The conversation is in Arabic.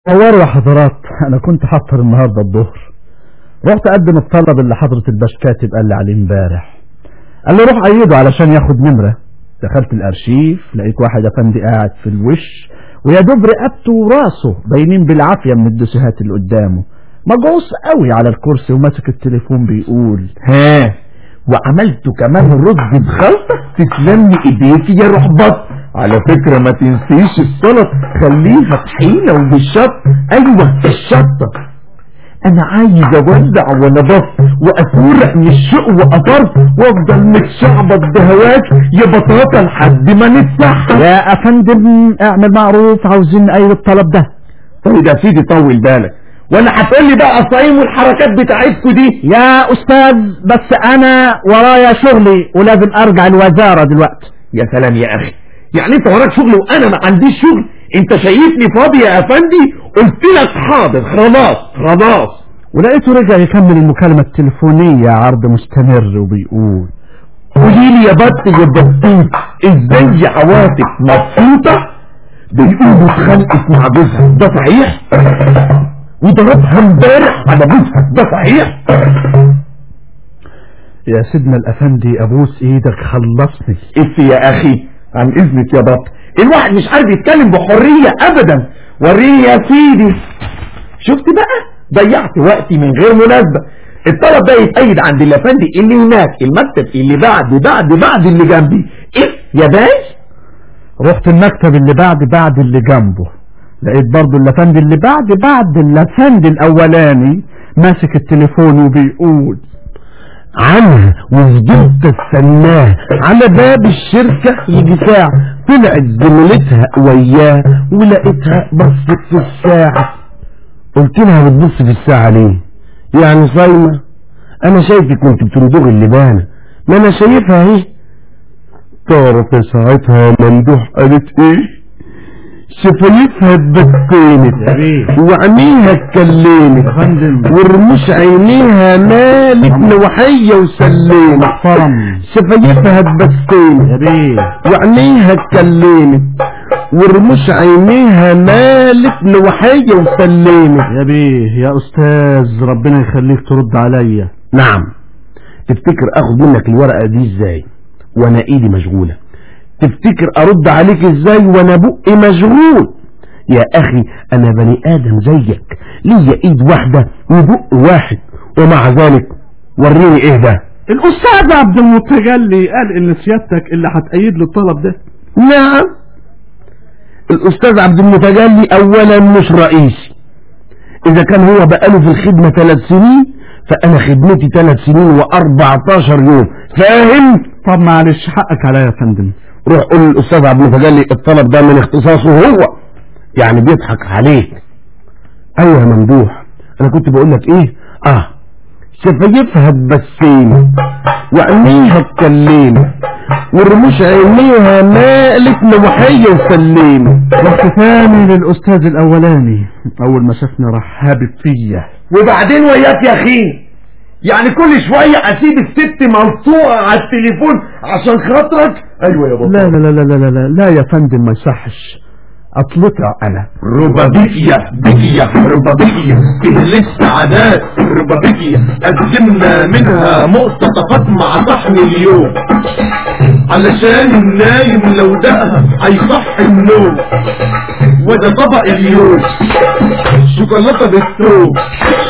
صوروا يا حضرات، انا كنت حاضر النهارده الظهر، رحت اقدم الطلب اللي حضرة الباشكاتب قال لي عليه امبارح. قال لي روح ايده علشان ياخد نمره. دخلت الارشيف لقيت واحد افندي قاعد في الوش ويا دوب رقبته وراسه باينين بالعافيه من الدسهات اللي قدامه، مجعوص قوي على الكرسي وماسك التليفون بيقول ها وعملته كمان رز بخلطه. تسلم لي ايديك يا رحبط. على فكره ما تنسيش السلطه، خليها طحينه وبالشط. ايوه الشطه. انا عايز اوزع ونبص واسورق من الشوق وقطرت وافضل متشعبط بهواك يا بطاطا لحد ما نتسحب. يا افندم اعمل معروف، عاوزين نأيد الطلب ده. طيب يا سيدي طول بالك، ولا هتقول لي بقى الصايم والحركات بتاعتكوا دي؟ يا استاذ بس انا ورايا شغلي ولازم ارجع الوزارة دلوقتي. يا سلام يا اخي، يعني انت وراك شغل وانا ما عنديش شغل؟ انت شايفني فاضي يا افندي؟ قلت لك حاضر خلاص. ولقيته رجع يكمل المكالمة التليفونية عرض مستمر وبيقول قولي لي يا بط يا بطوط، ازاي عواطف مبسوطة؟ بيقولوا اتخانقت مع جوزها، ده صحيح؟ وضربها امبارح على جوزها، ده صحيح؟ يا سيدنا الافندي ابوس ايدك خلصني. اف يا اخي عن اذنك يا بط، الواحد مش عارف يتكلم بحرية ابدا. وريني يا سيدي. شفت بقى ضيعت وقتي من غير مناسبة. الطلب ده يتأيد عند الافندي اللي هناك، المكتب اللي بعد اللي جنبي. ايه يا باي؟ رحت المكتب اللي بعد اللي جنبه، لقيت برضو الافندي اللي بعد الافندي الاولاني ماسك التليفون وبيقول عنها وفضلت استناه على باب الشركة يجي ساعة. طلعت زميلتها وياه ولقيتها بصت في الساعة. قلت لها بتبص في الساعة ليه؟ يعني صايمة؟ انا شايفك كنت بتندغ اللبانة، ما انا شايفها اهي. تعرف ساعتها ممدوح قالت ايه؟ شفايفها اتبسمت وعينيها اتكلمت ورموش عينيها مالت نوحية وسلمت. شفايفها اتبسمت وعينيها اتكلمت ورموش عينيها مالت نوحية وسلمت. يا بيه يا استاذ ربنا يخليك ترد عليا. نعم. تفتكر اخد منك الورقة دي ازاي وانا ايدي مشغولة؟ تفتكر ارد عليك ازاي وانا بقي مشغول؟ يا اخي انا بني ادم زيك، ليا ايد واحدة وبق واحد، ومع ذلك وريني ايه ده. الاستاذ عبد المتجلي قال ان سيادتك اللي هتأيد له الطلب ده. نعم. الاستاذ عبد المتجلي اولا مش رئيسي. اذا كان هو بقاله في الخدمة 3 سنين فانا خدمتي 3 سنين و14 يوم، فاهم؟ طب معلش حقك عليا يا فندم. روح قول للاستاذ عبد المتجلي الطلب ده من اختصاصه هو، يعني بيضحك عليك. ايوه يا ممدوح، انا كنت بقول لك ايه؟ شفايفها اتبسمت وعينيها اتكلمت ورموش عينيها مالت نوحية وسلمت. رحت تاني للاستاذ الاولاني، اول ما شافني راح هابط فيا. وبعدين وياك يا اخي، يعني كل شوية اسيب الست ملطوقة على التليفون عشان خاطرك؟ ايوه يا بابا. لا لا لا لا لا لا لا يا فندم ما يصحش، اطلقها انا. ربابيكيا ربابيكيا فيه لسه عادات. ربابيكيا قدمنا منها مقتطفات مع صحن اليوم علشان النايم لو دقها هيصح النوم. وده طبق اليوم شوكولاتة بالثوم